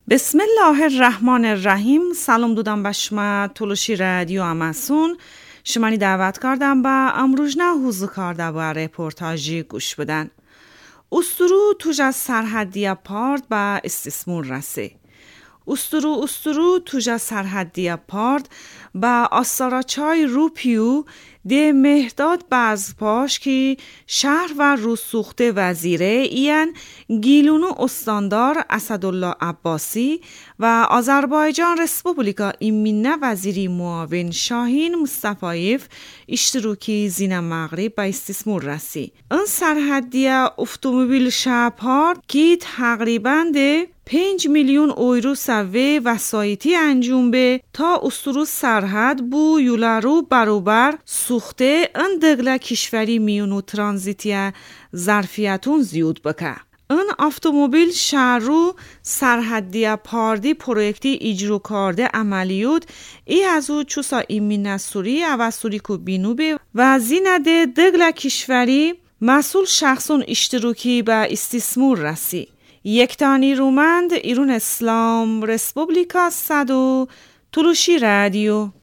بسم الله الرحمن الرحیم. سلام دودم به شما تلوشی رادیو اماسون. شمانی دعوت کردم با امروز نه حوزه کرده و رپورتاجی گوش بدن. استرو توش از سرحدی پارد با استثمار رسه. استرو توش از سرحدی پارد با آساراچای روپیو ده مهداد بازپاش که شهر و روسوخته وزیره ایان گیلونو استاندار اسدالله عباسی و آذربایجان رسپوبلیکا ایمینه وزیری معاون شاهین مصطفایف اشتراکی زین مغرب با استثمار رسی. این سرحدی اتومبیل شهپار که تقریباً 5 میلیون اورو سوی وسایتی انجام به تا استرو سرحد بو یولارو بروبر سوخته ان دگله کشوری میونو ترانزیتی ظرفیتون زیود بکه. این اتومبیل شهرو سرحدی پاردی پروژکتی اجرا کرده عملیات ای از او چوسا ایمین سوری و سوری کو بینوبه و زینده دگله کشوری مسئول شخصون اشتراکی به استثمار رسی. یک تانی رومند ایران اسلام رسپوبلیکا صدو تلوشی رادیو.